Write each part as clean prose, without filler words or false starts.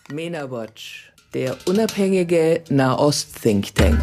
MENA Watch, der unabhängige Nahost-Think Tank.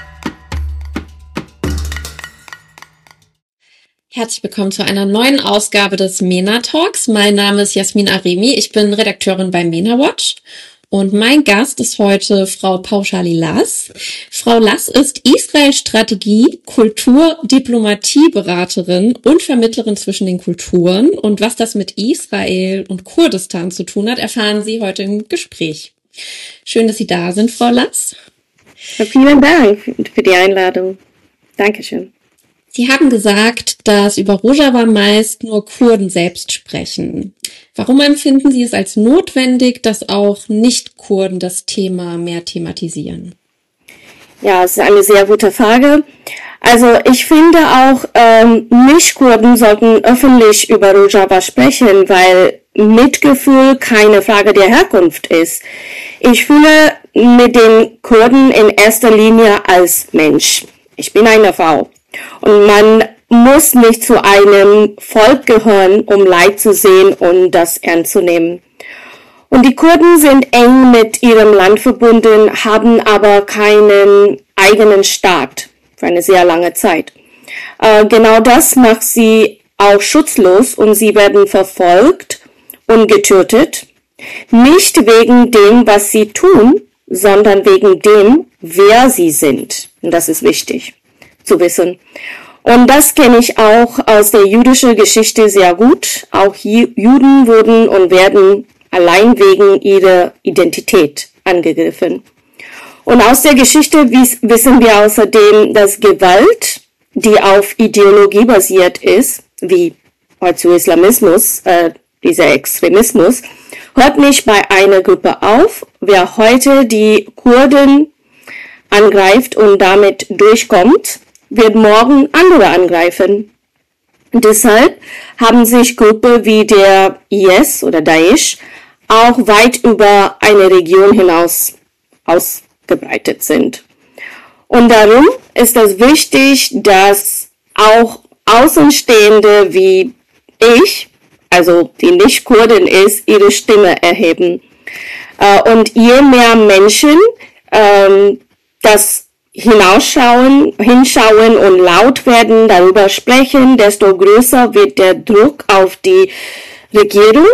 Herzlich willkommen zu einer neuen Ausgabe des MENA Talks. Mein Name ist Jasmin Aremi, ich bin Redakteurin bei MENA Watch und mein Gast ist heute Frau Pauschali Lass. Frau Lass ist Israel-Strategie, Kultur-, Diplomatieberaterin und Vermittlerin zwischen den Kulturen. Und was das mit Israel und Kurdistan zu tun hat, erfahren Sie heute im Gespräch. Schön, dass Sie da sind, Frau Lass. Vielen Dank für die Einladung. Dankeschön. Sie haben gesagt, dass über Rojava meist nur Kurden selbst sprechen. Warum empfinden Sie es als notwendig, dass auch Nicht-Kurden das Thema mehr thematisieren? Ja, es ist eine sehr gute Frage. Also ich finde auch, Nicht-Kurden sollten öffentlich über Rojava sprechen, weil Mitgefühl keine Frage der Herkunft ist. Ich fühle mit den Kurden in erster Linie als Mensch. Ich bin eine Frau. Und man muss nicht zu einem Volk gehören, um Leid zu sehen und das ernst zu nehmen. Und die Kurden sind eng mit ihrem Land verbunden, haben aber keinen eigenen Staat für eine sehr lange Zeit. Genau das macht sie auch schutzlos und sie werden verfolgt und getötet. Nicht wegen dem, was sie tun, sondern wegen dem, wer sie sind. Und das ist wichtig zu wissen. Und das kenne ich auch aus der jüdischen Geschichte sehr gut. Auch Juden wurden und werden allein wegen ihrer Identität angegriffen. Und aus der Geschichte wissen wir außerdem, dass Gewalt, die auf Ideologie basiert ist, wie heute Islamismus, dieser Extremismus, hört nicht bei einer Gruppe auf. Wer heute die Kurden angreift und damit durchkommt, wird morgen andere angreifen. Deshalb haben sich Gruppen wie der IS oder Daesh auch weit über eine Region hinaus ausgebreitet sind. Und darum ist es wichtig, dass auch Außenstehende wie ich, also die nicht Kurden ist, ihre Stimme erheben. Und je mehr Menschen das hinschauen und laut werden, darüber sprechen, desto größer wird der Druck auf die Regierung,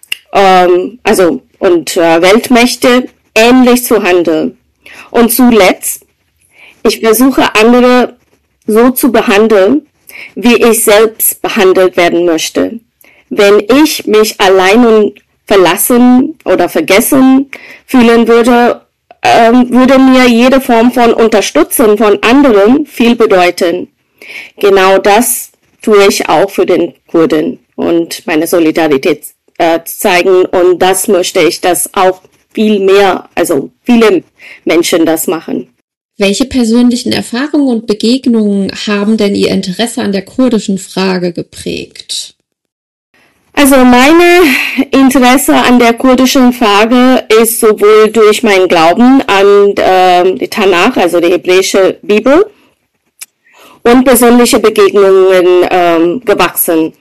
und Weltmächte ähnlich zu handeln. Und zuletzt, ich versuche andere so zu behandeln, wie ich selbst behandelt werden möchte. Wenn ich mich allein und verlassen oder vergessen fühlen würde, würde mir jede Form von Unterstützung von anderen viel bedeuten. Genau das tue ich auch für den Kurden und meine Solidarität zeigen. Und das möchte ich, dass auch viele Menschen das machen. Welche persönlichen Erfahrungen und Begegnungen haben denn Ihr Interesse an der kurdischen Frage geprägt? Also meine Interesse an der kurdischen Frage ist sowohl durch meinen Glauben an die Tanach, also die hebräische Bibel, und persönliche Begegnungen gewachsen.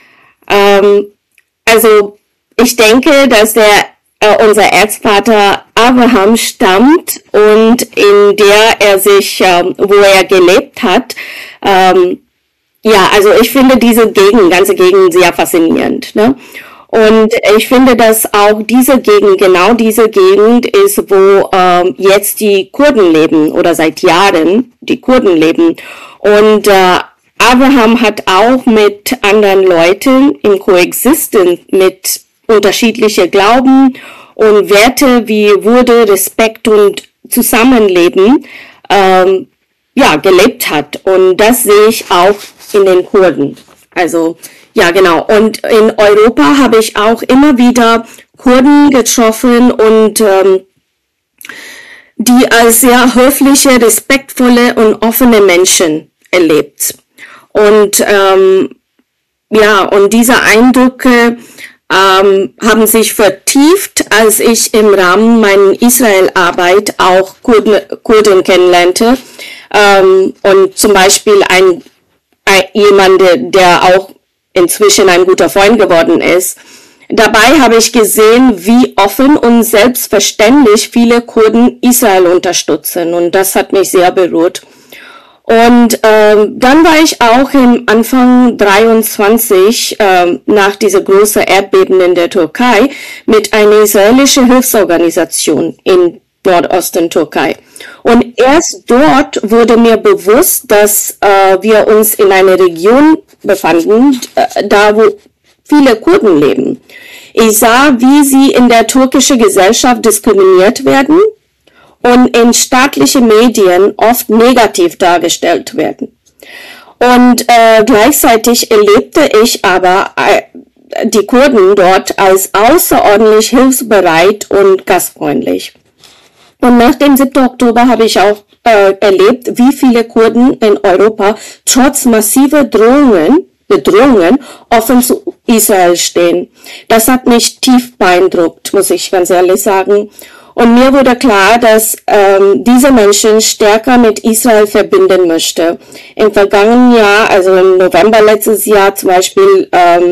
Also ich denke, dass unser Erzvater Abraham stammt und in der er sich, wo er gelebt hat, also ich finde diese ganze Gegend sehr faszinierend, ne? Und ich finde, dass auch genau diese Gegend ist, wo jetzt die Kurden leben oder seit Jahren die Kurden leben. Und Abraham hat auch mit anderen Leuten in Koexistenz mit unterschiedlichen Glauben und Werte wie Würde, Respekt und Zusammenleben gelebt hat. Und das sehe ich auch in den Kurden. Also, ja, genau. Und in Europa habe ich auch immer wieder Kurden getroffen und die als sehr höfliche, respektvolle und offene Menschen erlebt. Und und diese Eindrücke haben sich vertieft, als ich im Rahmen meiner Israel-Arbeit auch Kurden kennenlernte. Und zum Beispiel jemand, der auch inzwischen ein guter Freund geworden ist, Dabei habe ich gesehen, wie offen und selbstverständlich viele Kurden Israel unterstützen, und das hat mich sehr berührt. Und dann war ich auch im Anfang 23 nach dieser großen Erdbeben in der Türkei mit einer israelischen Hilfsorganisation in Nordosten Türkei. Und erst dort wurde mir bewusst, dass wir uns in einer Region befanden, da wo viele Kurden leben. Ich sah, wie sie in der türkischen Gesellschaft diskriminiert werden und in staatlichen Medien oft negativ dargestellt werden. Und gleichzeitig erlebte ich aber die Kurden dort als außerordentlich hilfsbereit und gastfreundlich. Und nach dem 7. Oktober habe ich auch erlebt, wie viele Kurden in Europa trotz massiver Bedrohungen offen zu Israel stehen. Das hat mich tief beeindruckt, muss ich ganz ehrlich sagen. Und mir wurde klar, dass diese Menschen stärker mit Israel verbinden möchte. Im vergangenen Jahr, also im November letztes Jahr zum Beispiel,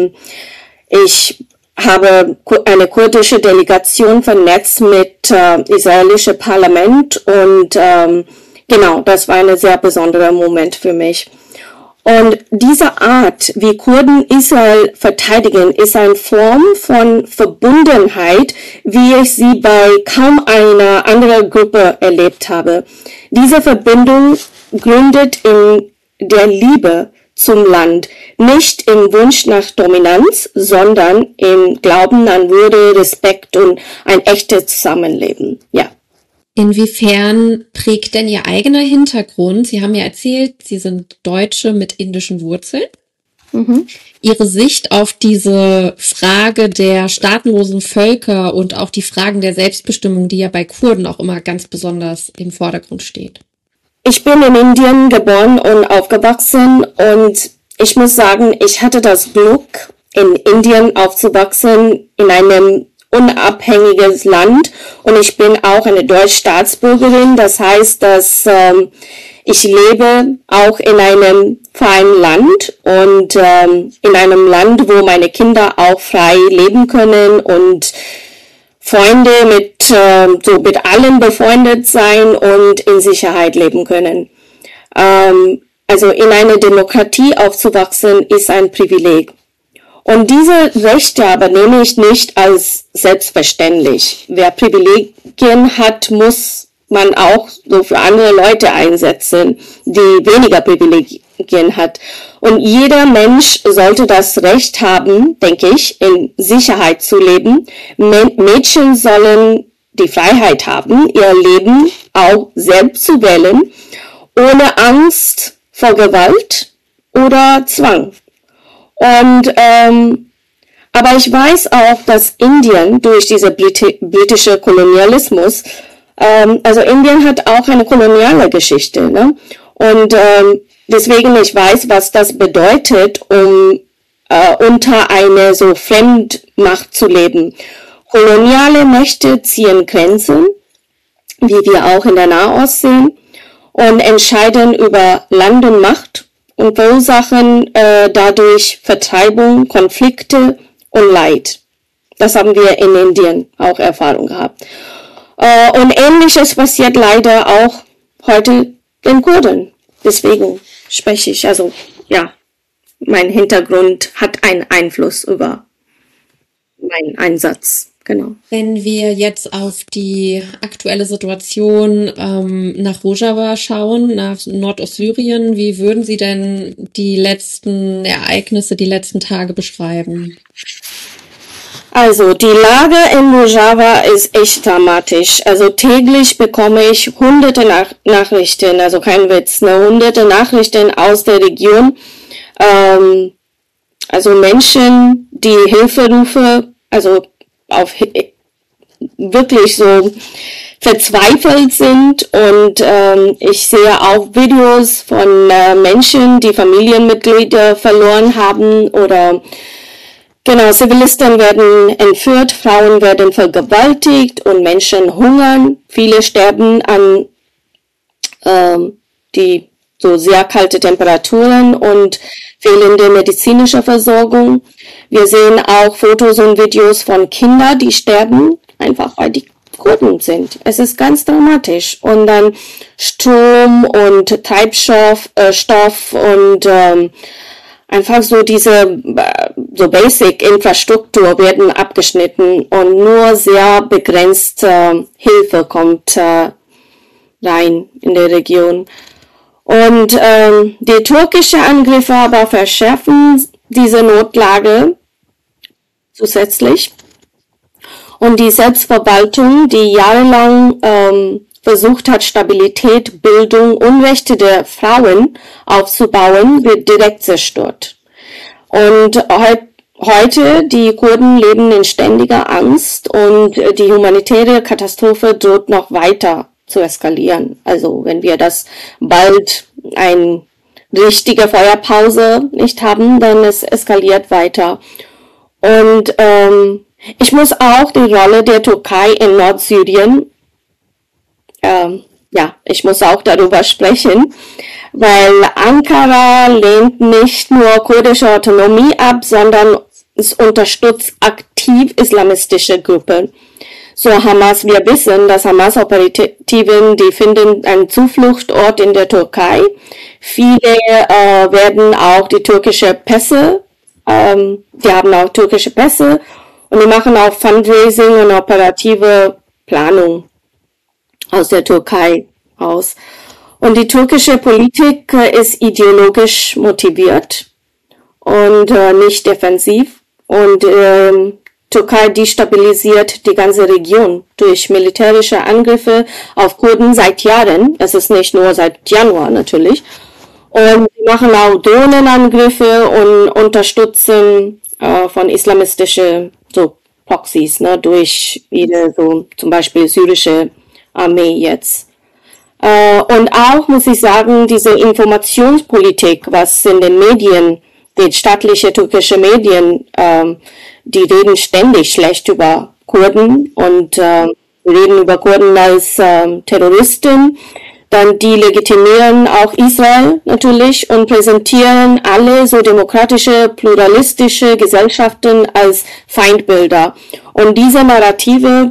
ich habe eine kurdische Delegation vernetzt mit israelischem Parlament, und genau, das war ein sehr besonderer Moment für mich. Und diese Art, wie Kurden Israel verteidigen, ist eine Form von Verbundenheit, wie ich sie bei kaum einer anderen Gruppe erlebt habe. Diese Verbindung gründet in der Liebe zum Land, nicht im Wunsch nach Dominanz, sondern im Glauben an Würde, Respekt und ein echtes Zusammenleben. Ja. Inwiefern prägt denn Ihr eigener Hintergrund? Sie haben ja erzählt, Sie sind Deutsche mit indischen Wurzeln. Ihre Sicht auf diese Frage der staatenlosen Völker und auch die Fragen der Selbstbestimmung, die ja bei Kurden auch immer ganz besonders im Vordergrund steht. Ich bin in Indien geboren und aufgewachsen, und ich muss sagen, ich hatte das Glück, in Indien aufzuwachsen, in einem unabhängiges Land, und ich bin auch eine deutsche Staatsbürgerin. Das heißt, dass ich lebe auch in einem freien Land und in einem Land, wo meine Kinder auch frei leben können und Freunde mit allen befreundet sein und in Sicherheit leben können. Also in einer Demokratie aufzuwachsen ist ein Privileg. Und diese Rechte aber nehme ich nicht als selbstverständlich. Wer Privilegien hat, muss man auch so für andere Leute einsetzen, die weniger Privilegien hat. Und jeder Mensch sollte das Recht haben, denke ich, in Sicherheit zu leben. Mädchen sollen die Freiheit haben, ihr Leben auch selbst zu wählen, ohne Angst vor Gewalt oder Zwang. Und aber ich weiß auch, dass Indien durch diese britische Kolonialismus, also Indien hat auch eine koloniale Geschichte, ne? Und deswegen ich weiß, was das bedeutet, um unter einer so Fremdmacht zu leben. Koloniale Mächte ziehen Grenzen, wie wir auch in der Nahost sehen, und entscheiden über Land und Macht und verursachen dadurch Vertreibung, Konflikte und Leid. Das haben wir in Indien auch Erfahrung gehabt. Und Ähnliches passiert leider auch heute den Kurden. Deswegen spreche ich, also ja, mein Hintergrund hat einen Einfluss über meinen Einsatz. Genau. Wenn wir jetzt auf die aktuelle Situation nach Rojava schauen, nach Nordostsyrien, wie würden Sie denn die letzten Ereignisse, die letzten Tage beschreiben? Also die Lage in Rojava ist echt dramatisch. Also täglich bekomme ich hunderte Nachrichten, also kein Witz, hunderte Nachrichten aus der Region. Also Menschen, die Hilferufe, also auf wirklich so verzweifelt sind, und ich sehe auch Videos von Menschen, die Familienmitglieder verloren haben, oder genau, Zivilisten werden entführt, Frauen werden vergewaltigt und Menschen hungern. Viele sterben an die so sehr kalte Temperaturen und fehlende medizinische Versorgung. Wir sehen auch Fotos und Videos von Kindern, die sterben, einfach weil die Kurden sind. Es ist ganz dramatisch. Und dann Strom und Treibstoff Stoff und einfach so diese so Basic Infrastruktur werden abgeschnitten und nur sehr begrenzte Hilfe kommt rein in der Region. Und die türkischen Angriffe aber verschärfen diese Notlage zusätzlich. Und die Selbstverwaltung, die jahrelang versucht hat, Stabilität, Bildung und Rechte der Frauen aufzubauen, wird direkt zerstört. Und heute, die Kurden leben in ständiger Angst und die humanitäre Katastrophe droht noch weiter zu eskalieren. Also wenn wir das bald eine richtige Feuerpause nicht haben, dann es eskaliert weiter. Und ich muss auch die Rolle der Türkei in Nordsyrien, ich muss auch darüber sprechen, weil Ankara lehnt nicht nur kurdische Autonomie ab, sondern es unterstützt aktiv islamistische Gruppen. So Hamas, wir wissen, dass Hamas-Operativen, die finden einen Zufluchtsort in der Türkei. Viele werden auch die türkische Pässe, die haben auch türkische Pässe und die machen auch Fundraising und operative Planung aus der Türkei aus. Und die türkische Politik ist ideologisch motiviert und nicht defensiv. Und Türkei destabilisiert die ganze Region durch militärische Angriffe auf Kurden seit Jahren. Das ist nicht nur seit Januar natürlich. Und sie machen auch Drohnenangriffe und unterstützen von islamistischen so Proxys, ne, durch ihre so zum Beispiel syrische Armee jetzt. Und auch muss ich sagen, diese Informationspolitik, was in den Medien, die staatliche türkische Medien, die reden ständig schlecht über Kurden und reden über Kurden als Terroristen. Dann die legitimieren auch Israel natürlich und präsentieren alle so demokratische, pluralistische Gesellschaften als Feindbilder. Und diese Narrative,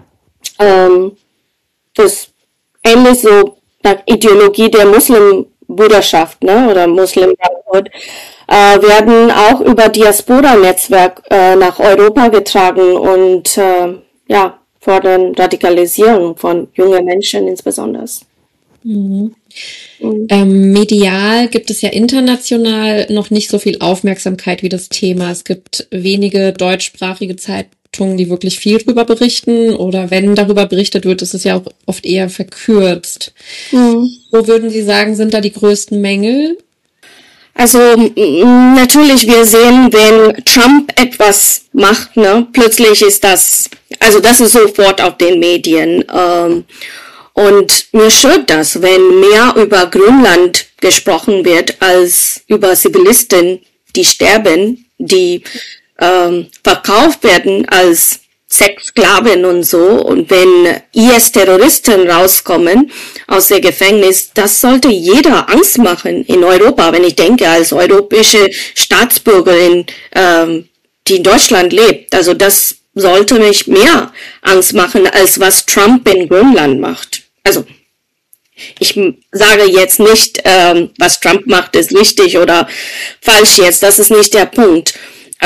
das ähnlich so nach Ideologie der Muslimbruderschaft, ne, oder Muslim-Brotherhood, werden auch über Diaspora-Netzwerk nach Europa getragen und fordern Radikalisierung von jungen Menschen insbesondere. Mhm. Medial gibt es ja international noch nicht so viel Aufmerksamkeit wie das Thema. Es gibt wenige deutschsprachige Zeitungen, die wirklich viel darüber berichten, oder wenn darüber berichtet wird, ist es ja auch oft eher verkürzt. Wo würden Sie sagen, sind da die größten Mängel? Also natürlich, wir sehen, wenn Trump etwas macht, ne, plötzlich ist das ist sofort auf den Medien. Und mir stört das, wenn mehr über Grönland gesprochen wird als über Zivilisten, die sterben, die verkauft werden als Sexsklaven und so. Und wenn IS-Terroristen rauskommen aus dem Gefängnis, das sollte jeder Angst machen in Europa. Wenn ich denke, als europäische Staatsbürgerin, die in Deutschland lebt, also das sollte mich mehr Angst machen, als was Trump in Grönland macht. Also ich sage jetzt nicht, was Trump macht, ist richtig oder falsch jetzt, das ist nicht der Punkt.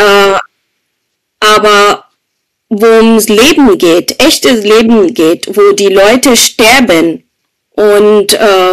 Aber wo ums Leben geht, echtes Leben geht, wo die Leute sterben und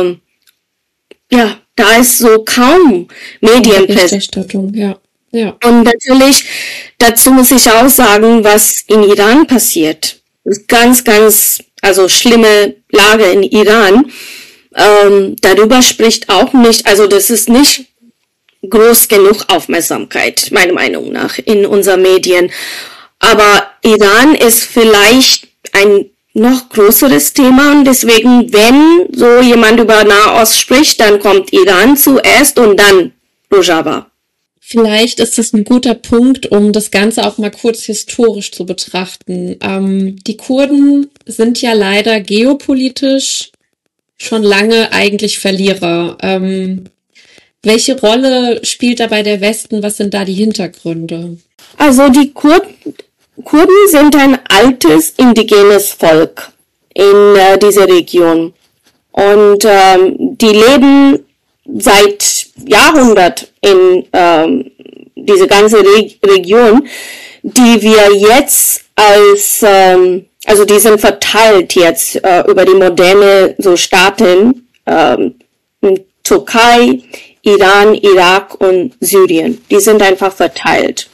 da ist so kaum Medienberichterstattung. Ja. Und natürlich, dazu muss ich auch sagen, was in Iran passiert. Ganz, ganz, schlimme Lage in Iran. Darüber spricht auch nicht, also das ist nicht groß genug Aufmerksamkeit, meiner Meinung nach, in unseren Medien. Aber Iran ist vielleicht ein noch größeres Thema und deswegen, wenn so jemand über Nahost spricht, dann kommt Iran zuerst und dann Rojava. Vielleicht ist das ein guter Punkt, um das Ganze auch mal kurz historisch zu betrachten. Die Kurden sind ja leider geopolitisch schon lange eigentlich Verlierer. Welche Rolle spielt dabei der Westen? Was sind da die Hintergründe? Also die Kurden sind ein altes indigenes Volk in dieser Region. Und die leben seit Jahrhunderten in diese ganze Region, die wir jetzt als, also die sind verteilt jetzt über die moderne so Staaten, Türkei, Iran, Irak und Syrien. Die sind einfach verteilt.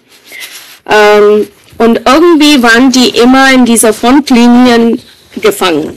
Und irgendwie waren die immer in dieser Frontlinien gefangen.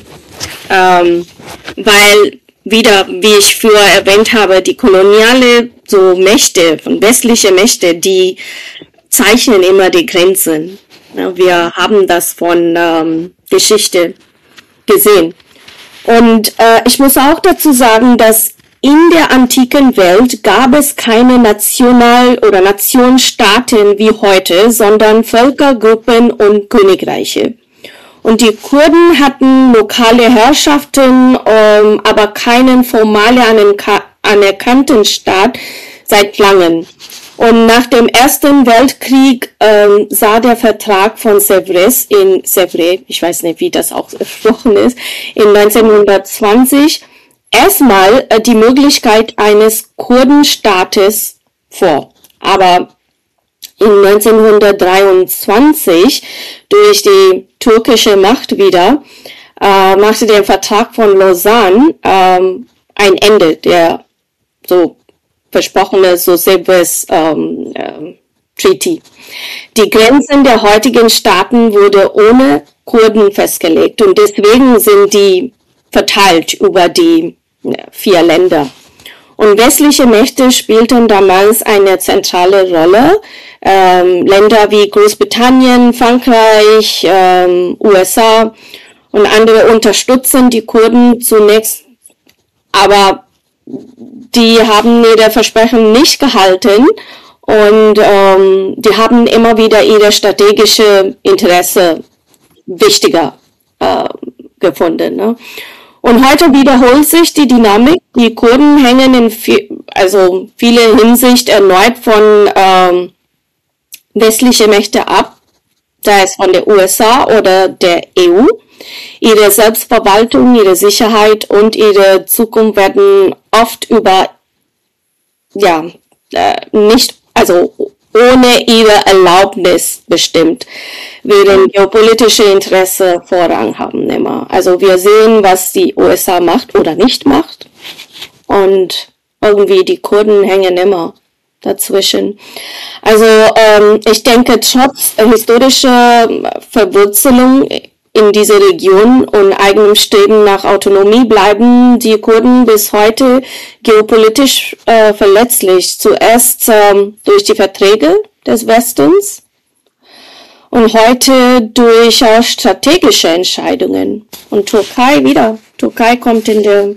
Weil wieder, wie ich früher erwähnt habe, die koloniale so Mächte, von westliche Mächte, die zeichnen immer die Grenzen. Ja, wir haben das von Geschichte gesehen. Und ich muss auch dazu sagen, dass in der antiken Welt gab es keine oder Nationsstaaten wie heute, sondern Völkergruppen und Königreiche. Und die Kurden hatten lokale Herrschaften, aber keinen formal anerkannten Staat seit langem. Und nach dem Ersten Weltkrieg sah der Vertrag von Sèvres, ich weiß nicht, wie das auch gesprochen ist, in 1920 erstmal die Möglichkeit eines Kurdenstaates vor. Aber in 1923 durch die türkische Macht wieder machte der Vertrag von Lausanne ein Ende, der so versprochene so Sèvres Treaty. Die Grenzen der heutigen Staaten wurde ohne Kurden festgelegt und deswegen sind die verteilt über die 4 Länder. Und westliche Mächte spielten damals eine zentrale Rolle. Länder wie Großbritannien, Frankreich, USA und andere unterstützen die Kurden zunächst, aber die haben ihre Versprechen nicht gehalten und die haben immer wieder ihre strategische Interesse wichtiger gefunden. Ne? Und heute wiederholt sich die Dynamik. Die Kurden hängen in viele Hinsicht erneut von westliche Mächte ab, sei es von der USA oder der EU. Ihre Selbstverwaltung, ihre Sicherheit und ihre Zukunft werden oft ohne ihre Erlaubnis bestimmt, während geopolitische Interesse Vorrang haben immer. Also wir sehen, was die USA macht oder nicht macht und irgendwie die Kurden hängen immer dazwischen. Also ich denke, trotz historischer Verwurzelung in dieser Region und eigenem Streben nach Autonomie bleiben die Kurden bis heute geopolitisch verletzlich. Zuerst durch die Verträge des Westens und heute durch strategische Entscheidungen. Und Türkei kommt in der,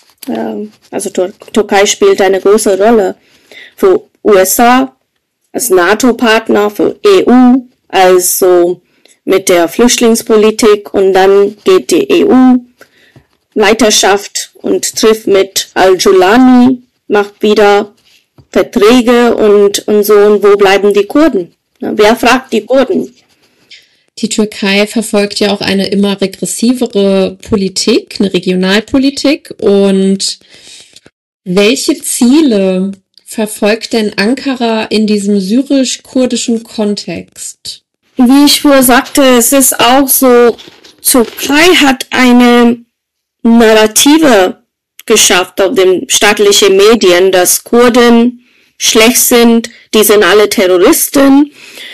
Türkei spielt eine große Rolle für USA als NATO-Partner, für EU, also mit der Flüchtlingspolitik, und dann geht die EU-Leiterschaft und trifft mit Al-Jolani, macht wieder Verträge und so, und wo bleiben die Kurden? Wer fragt die Kurden? Die Türkei verfolgt ja auch eine immer regressivere Politik, eine Regionalpolitik. Und welche Ziele verfolgt denn Ankara in diesem syrisch-kurdischen Kontext? Wie ich vorher sagte, es ist auch so, Türkei hat eine Narrative geschafft auf den staatlichen Medien, dass Kurden schlecht sind, die sind alle Terroristen,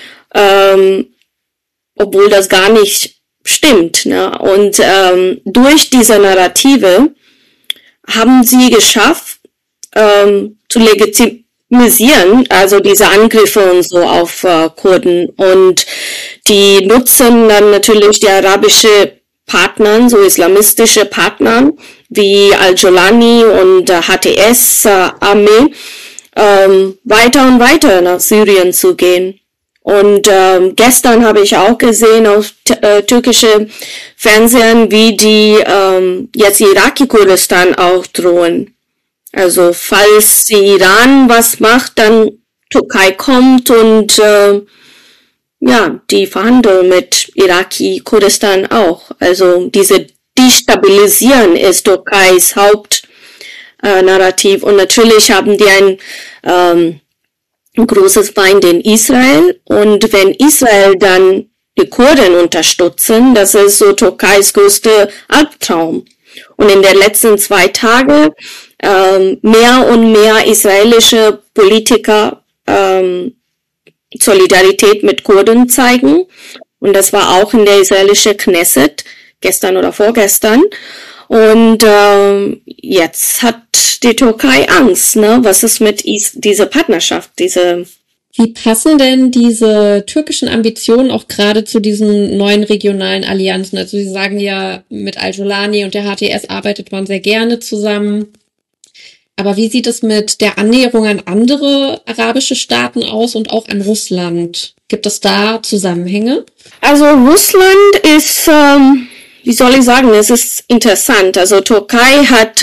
obwohl das gar nicht stimmt. Ne? Und durch diese Narrative haben sie geschafft, zu legitimisieren, also diese Angriffe und so auf Kurden. Und die nutzen dann natürlich die arabische Partner, so islamistische Partner wie Al-Jolani und HTS-Armee, weiter und weiter nach Syrien zu gehen. Und gestern habe ich auch gesehen auf türkische Fernsehen, wie die jetzt Iraki-Kurdistan auch drohen. Also falls die Iran was macht, dann Türkei kommt und ja, die verhandeln mit Iraki-Kurdistan auch. Also diese Destabilisieren ist Türkeis Hauptnarrativ. Und natürlich haben die ein großes Feind in Israel. Und wenn Israel dann die Kurden unterstützen, das ist so Türkeis größter Albtraum. Und in den letzten 2 Tagen mehr und mehr israelische Politiker Solidarität mit Kurden zeigen. Und das war auch in der israelischen Knesset, gestern oder vorgestern. Und jetzt hat die Türkei Angst, ne? Was ist mit dieser Partnerschaft, Wie passen denn diese türkischen Ambitionen auch gerade zu diesen neuen regionalen Allianzen? Also Sie sagen ja, mit Al-Jolani und der HTS arbeitet man sehr gerne zusammen. Aber wie sieht es mit der Annäherung an andere arabische Staaten aus und auch an Russland? Gibt es da Zusammenhänge? Also Russland ist, wie soll ich sagen, es ist interessant. Also Türkei hat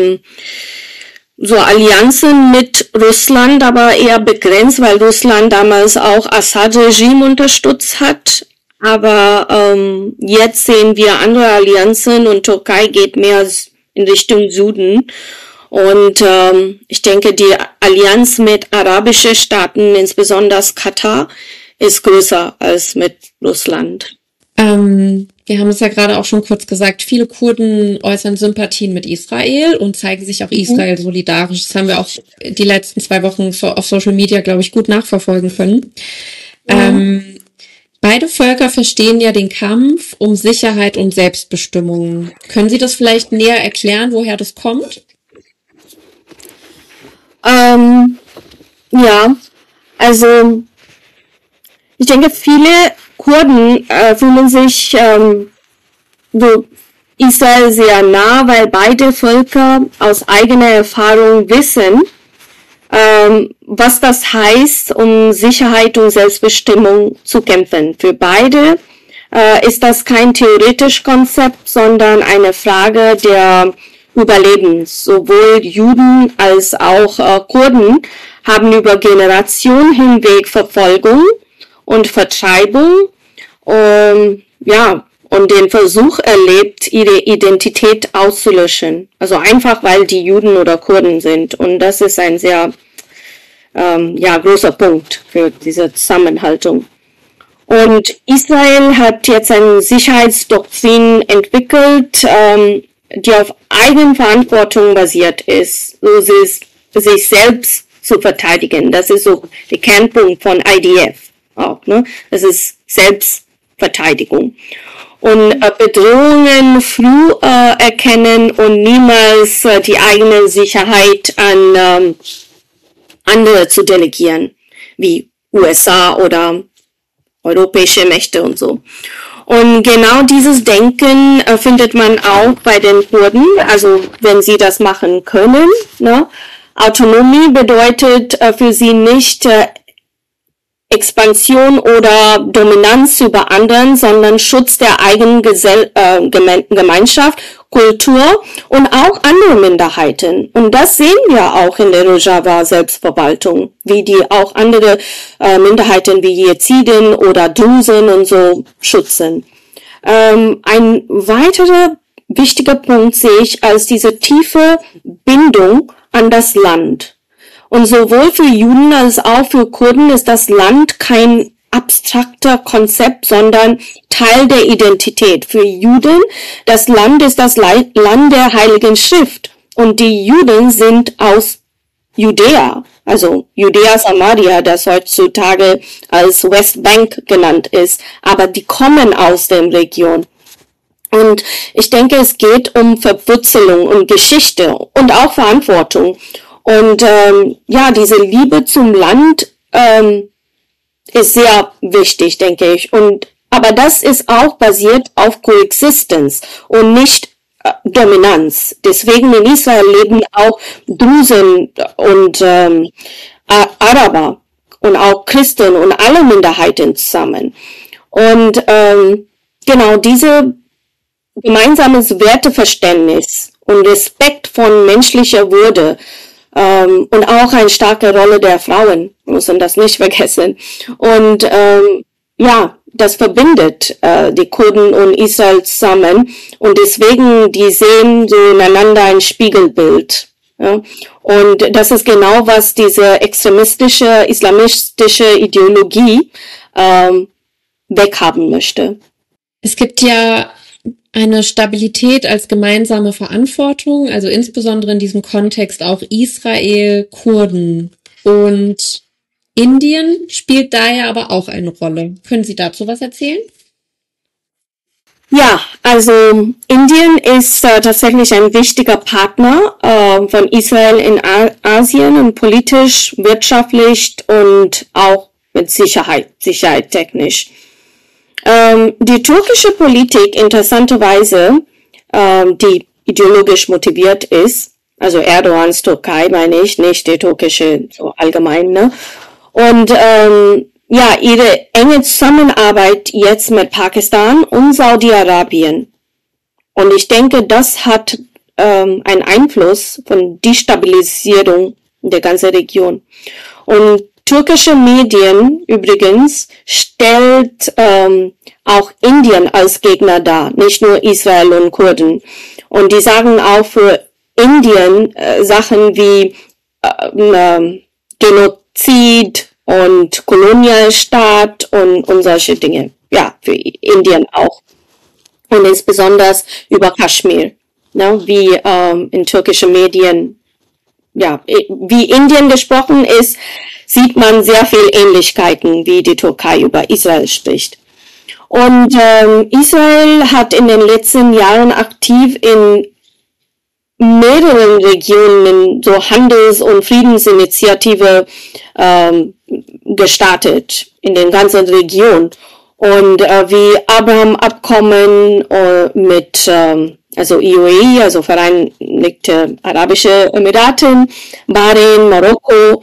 so Allianzen mit Russland, aber eher begrenzt, weil Russland damals auch Assad-Regime unterstützt hat. Aber jetzt sehen wir andere Allianzen und Türkei geht mehr in Richtung Süden. Und ich denke, die Allianz mit arabischen Staaten, insbesondere Katar, ist größer als mit Russland. Wir haben es ja gerade auch schon kurz gesagt, viele Kurden äußern Sympathien mit Israel und zeigen sich auch Israel solidarisch. Das haben wir auch die letzten 2 Wochen auf Social Media, glaube ich, gut nachverfolgen können. Beide Völker verstehen ja den Kampf um Sicherheit und Selbstbestimmung. Können Sie das vielleicht näher erklären, woher das kommt? Ja, also ich denke, viele Kurden fühlen sich so Israel sehr nah, weil beide Völker aus eigener Erfahrung wissen, was das heißt, um Sicherheit und Selbstbestimmung zu kämpfen. Für beide ist das kein theoretisches Konzept, sondern eine Frage der Überlebens. Sowohl Juden als auch Kurden haben über Generationen hinweg Verfolgung und Vertreibung und den Versuch erlebt, ihre Identität auszulöschen. Also einfach, weil die Juden oder Kurden sind. Und das ist ein sehr großer Punkt für diese Zusammenhaltung. Und Israel hat jetzt eine Sicherheitsdoktrin entwickelt, die auf Eigenverantwortung basiert ist, so sich selbst zu verteidigen. Das ist so der Kernpunkt von IDF auch, ne? Das ist Selbstverteidigung. Und Bedrohungen früh erkennen und niemals die eigene Sicherheit an andere zu delegieren, wie USA oder europäische Mächte und so. Und genau dieses Denken findet man auch bei den Kurden, also wenn sie das machen können. Ne? Autonomie bedeutet für sie nicht Expansion oder Dominanz über anderen, sondern Schutz der eigenen Gemeinschaft, Kultur und auch andere Minderheiten. Und das sehen wir auch in der Rojava Selbstverwaltung, wie die auch andere Minderheiten wie Jeziden oder Drusen und so schützen. Ein weiterer wichtiger Punkt sehe ich als diese tiefe Bindung an das Land. Und sowohl für Juden als auch für Kurden ist das Land kein abstrakter Konzept, sondern Teil der Identität. Für Juden, das Land ist das Land der Heiligen Schrift. Und die Juden sind aus Judäa, also Judäa Samaria, das heutzutage als Westbank genannt ist. Aber die kommen aus der Region. Und ich denke, es geht um Verwurzelung und Geschichte und auch Verantwortung. Und diese Liebe zum Land ist sehr wichtig, denke ich. Aber das ist auch basiert auf Coexistenz und nicht Dominanz. Deswegen in Israel leben auch Drusen und Araber und auch Christen und alle Minderheiten zusammen. Und genau diese gemeinsames Werteverständnis und Respekt von menschlicher Würde und auch eine starke Rolle der Frauen, müssen das nicht vergessen. Und ja, das verbindet die Kurden und Israel zusammen und deswegen, die sehen so ineinander ein Spiegelbild. Ja? Und das ist genau, was diese extremistische, islamistische Ideologie weghaben möchte. Es gibt ja eine Stabilität als gemeinsame Verantwortung, also insbesondere in diesem Kontext auch Israel, Kurden und Indien spielt daher aber auch eine Rolle. Können Sie dazu was erzählen? Ja, also Indien ist tatsächlich ein wichtiger Partner von Israel in Asien und politisch, wirtschaftlich und auch mit Sicherheit technisch. Die türkische Politik interessanterweise, die ideologisch motiviert ist, also Erdogans Türkei meine ich, nicht die türkische so allgemein, ne? Und ja, ihre enge Zusammenarbeit jetzt mit Pakistan und Saudi-Arabien. Und ich denke, das hat einen Einfluss von Destabilisierung der ganzen Region. Und türkische Medien übrigens stellt auch Indien als Gegner dar, nicht nur Israel und Kurden. Und die sagen auch für Indien Sachen wie Genozid und Kolonialstaat und solche Dinge. Ja, für Indien auch. Und insbesondere über Kaschmir, ne, wie in türkischen Medien, ja, wie Indien gesprochen ist, sieht man sehr viel Ähnlichkeiten, wie die Türkei über Israel spricht. Und Israel hat in den letzten Jahren aktiv in mehreren Regionen so Handels- und Friedensinitiative gestartet in den ganzen Regionen. Und wie Abraham-Abkommen mit also UAE, also Vereinigte Arabische Emiraten, Bahrain, Marokko.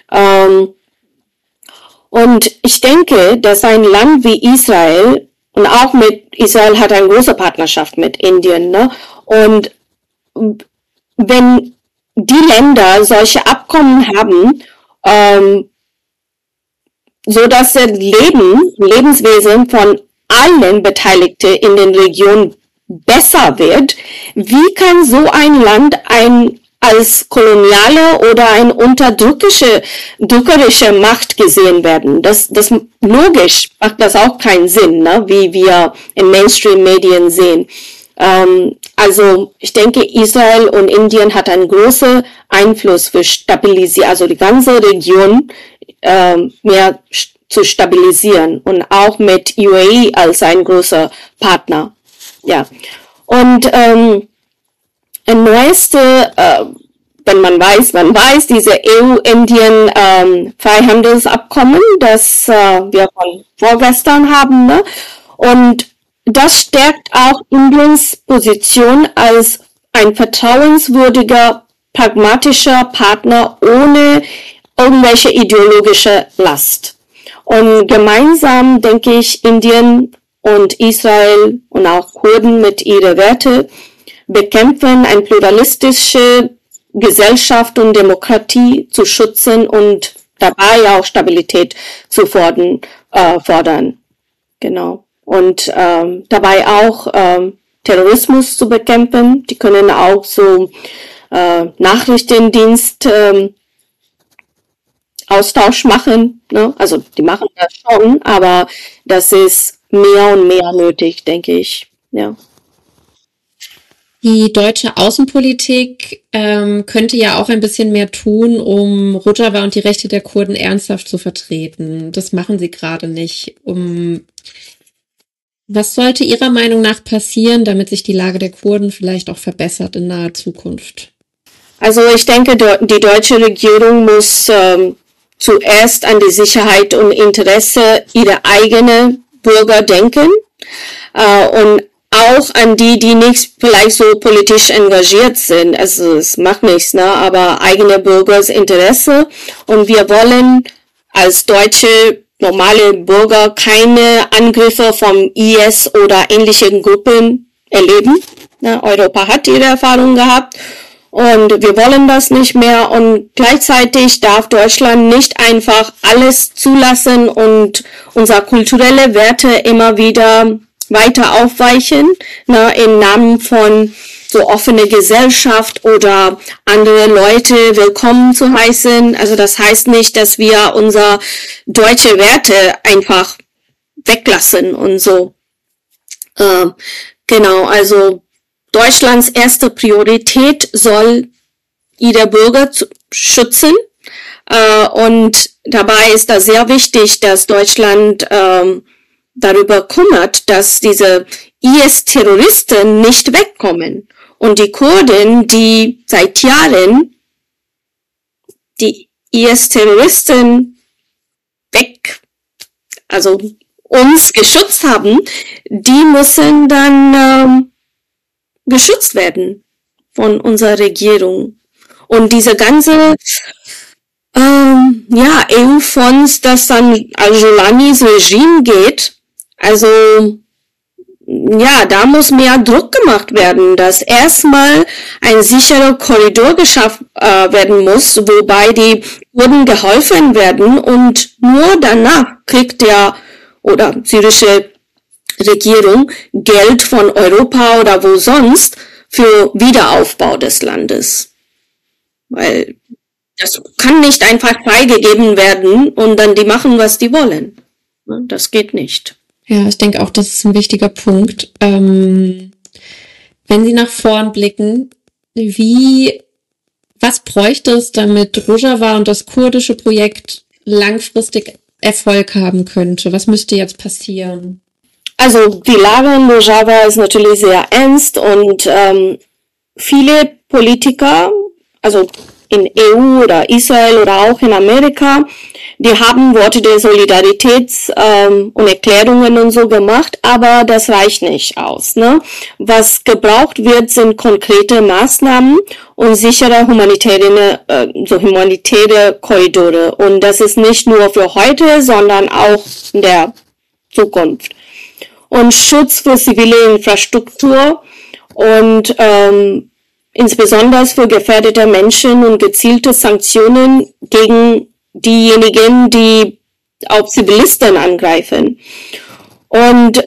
Und ich denke, dass ein Land wie Israel, und auch mit Israel hat eine große Partnerschaft mit Indien, ne? Und wenn die Länder solche Abkommen haben, so dass das Lebenswesen von allen Beteiligten in den Regionen besser wird, wie kann so ein Land als koloniale oder ein unterdrückerische Macht gesehen werden? Das logisch macht das auch keinen Sinn, ne? Wie wir in Mainstream-Medien sehen. Also ich denke, Israel und Indien hat einen großen Einfluss für Stabilisierung, also die ganze Region mehr zu stabilisieren und auch mit UAE als ein großer Partner. Ja. Und ein neueste, wenn man weiß, diese EU-Indien Freihandelsabkommen, das wir von vorgestern haben, ne? Und das stärkt auch Indiens Position als ein vertrauenswürdiger, pragmatischer Partner ohne irgendwelche ideologische Last. Und gemeinsam, denke ich, Indien und Israel und auch Kurden mit ihren Werten bekämpfen eine pluralistische Gesellschaft und Demokratie zu schützen und dabei auch Stabilität zu fordern. Genau. Und dabei auch Terrorismus zu bekämpfen. Die können auch so Nachrichtendienst Austausch machen, ne? Also die machen das schon, aber das ist mehr und mehr nötig, denke ich. Ja. Die deutsche Außenpolitik könnte ja auch ein bisschen mehr tun, um Rojava und die Rechte der Kurden ernsthaft zu vertreten. Das machen sie gerade nicht. Was sollte Ihrer Meinung nach passieren, damit sich die Lage der Kurden vielleicht auch verbessert in naher Zukunft? Also ich denke, die deutsche Regierung muss zuerst an die Sicherheit und Interesse ihrer eigenen Bürger denken und auch an die nicht vielleicht so politisch engagiert sind. Also es macht nichts, ne? Aber eigene Bürgers Interesse. Und wir wollen als deutsche normale Bürger keine Angriffe vom IS oder ähnlichen Gruppen erleben. Ja, Europa hat ihre Erfahrung gehabt und wir wollen das nicht mehr. Und gleichzeitig darf Deutschland nicht einfach alles zulassen und unsere kulturelle Werte immer wieder weiter aufweichen, im Namen von so offene Gesellschaft oder andere Leute willkommen zu heißen. Also das heißt nicht, dass wir unsere deutsche Werte einfach weglassen und so. Genau, also Deutschlands erste Priorität soll ihre Bürger schützen. Und dabei ist das sehr wichtig, dass Deutschland darüber kümmert, dass diese IS-Terroristen nicht wegkommen. Und die Kurden, die seit Jahren die IS-Terroristen also uns geschützt haben, die müssen dann geschützt werden von unserer Regierung. Und diese ganze EU-Fonds, das dann al-Julanis Regime geht, also ja, da muss mehr Druck gemacht werden, dass erstmal ein sicherer Korridor geschafft werden muss, wobei die Kurden geholfen werden und nur danach kriegt oder syrische Regierung Geld von Europa oder wo sonst für Wiederaufbau des Landes. Weil das kann nicht einfach freigegeben werden und dann die machen, was die wollen. Das geht nicht. Ja, ich denke auch, das ist ein wichtiger Punkt. Wenn Sie nach vorn blicken, was bräuchte es, damit Rojava und das kurdische Projekt langfristig Erfolg haben könnte? Was müsste jetzt passieren? Also die Lage in Rojava ist natürlich sehr ernst und viele Politiker, also in EU oder Israel oder auch in Amerika, die haben Worte der Solidarität und Erklärungen und so gemacht, aber das reicht nicht aus. Ne? Was gebraucht wird, sind konkrete Maßnahmen und sichere humanitäre Korridore. Und das ist nicht nur für heute, sondern auch in der Zukunft. Und Schutz für zivile Infrastruktur und insbesondere für gefährdete Menschen und gezielte Sanktionen gegen diejenigen, die auf Zivilisten angreifen. Und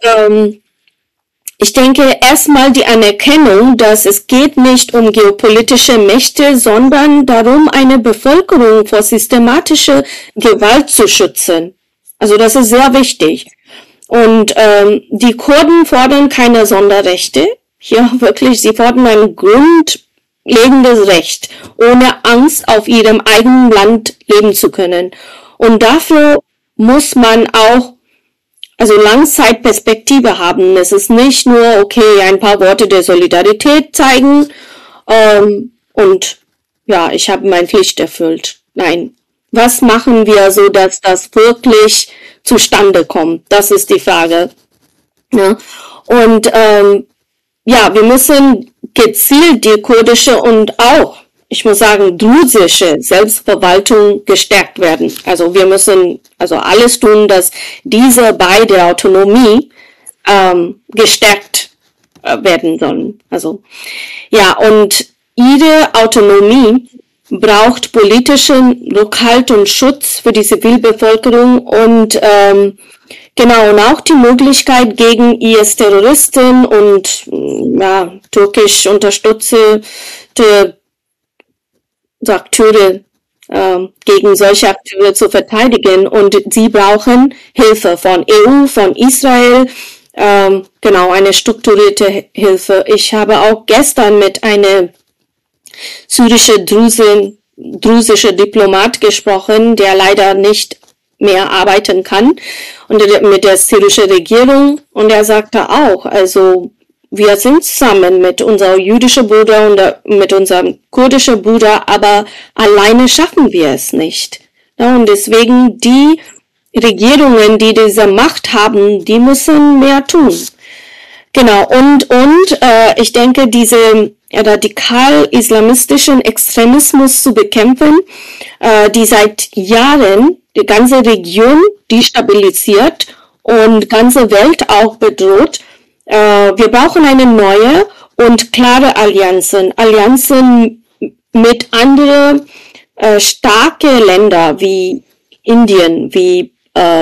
ich denke erstmal die Anerkennung, dass es geht nicht um geopolitische Mächte, sondern darum, eine Bevölkerung vor systematischer Gewalt zu schützen. Also das ist sehr wichtig. Und die Kurden fordern keine Sonderrechte. Hier wirklich, sie fordern ein grundlegendes Recht, ohne Angst auf ihrem eigenen Land leben zu können. Und dafür muss man auch Langzeitperspektive haben. Es ist nicht nur, okay, ein paar Worte der Solidarität zeigen und ja, ich habe meine Pflicht erfüllt. Nein, was machen wir, so dass das wirklich zustande kommt? Das ist die Frage. Ja. Und wir müssen gezielt die kurdische und auch, ich muss sagen, drusische Selbstverwaltung gestärkt werden. Also wir müssen alles tun, dass diese beide Autonomie gestärkt werden sollen. Also ja, und ihre Autonomie braucht politischen Rückhalt und Schutz für die Zivilbevölkerung und und auch die Möglichkeit gegen IS-Terroristen und türkisch unterstützte Akteure gegen solche Akteure zu verteidigen. Und sie brauchen Hilfe von EU, von Israel, eine strukturierte Hilfe. Ich habe auch gestern mit einer syrische drusische Diplomat gesprochen, der leider nicht mehr arbeiten kann, und mit der syrischen Regierung, und er sagte auch, also wir sind zusammen mit unserem jüdischen Bruder und mit unserem kurdischen Bruder, aber alleine schaffen wir es nicht. Ja, und deswegen die Regierungen, die diese Macht haben, die müssen mehr tun. Genau, und ich denke, diese radikal-islamistischen Extremismus zu bekämpfen, die seit Jahren die ganze Region destabilisiert und ganze Welt auch bedroht. Wir brauchen eine neue und klare Allianzen mit anderen starke Länder wie Indien, wie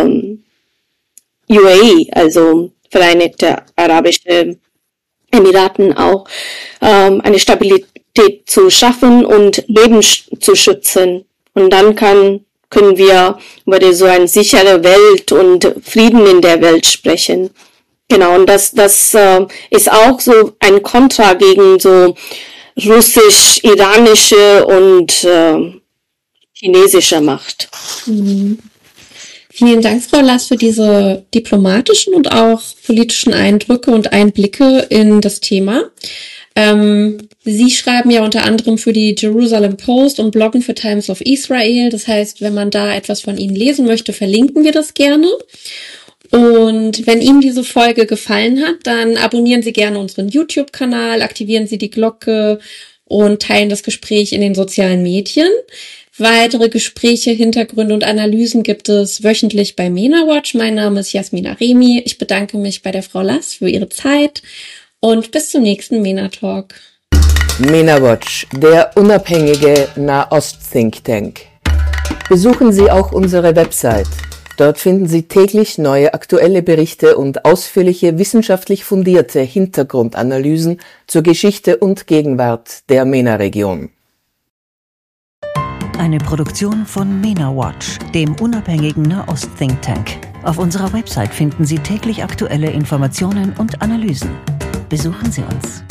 UAE, also Vereinigte Arabische Emiraten auch, eine Stabilität zu schaffen und Leben zu schützen. Und dann können wir über so eine sichere Welt und Frieden in der Welt sprechen. Genau, und das ist auch so ein Kontra gegen so russisch-iranische und chinesische Macht. Mhm. Vielen Dank, Frau Lass, für diese diplomatischen und auch politischen Eindrücke und Einblicke in das Thema. Sie schreiben ja unter anderem für die Jerusalem Post und bloggen für Times of Israel. Das heißt, wenn man da etwas von Ihnen lesen möchte, verlinken wir das gerne. Und wenn Ihnen diese Folge gefallen hat, dann abonnieren Sie gerne unseren YouTube-Kanal, aktivieren Sie die Glocke und teilen das Gespräch in den sozialen Medien. Weitere Gespräche, Hintergründe und Analysen gibt es wöchentlich bei MENA-Watch. Mein Name ist Yasmin Aremi. Ich bedanke mich bei der Frau Lass für ihre Zeit und bis zum nächsten MENA-Talk. MENA-Watch, der unabhängige Nahost-Think Tank. Besuchen Sie auch unsere Website. Dort finden Sie täglich neue aktuelle Berichte und ausführliche wissenschaftlich fundierte Hintergrundanalysen zur Geschichte und Gegenwart der MENA-Region. Eine Produktion von MENA-Watch, dem unabhängigen Nahost-Think Tank. Auf unserer Website finden Sie täglich aktuelle Informationen und Analysen. Besuchen Sie uns.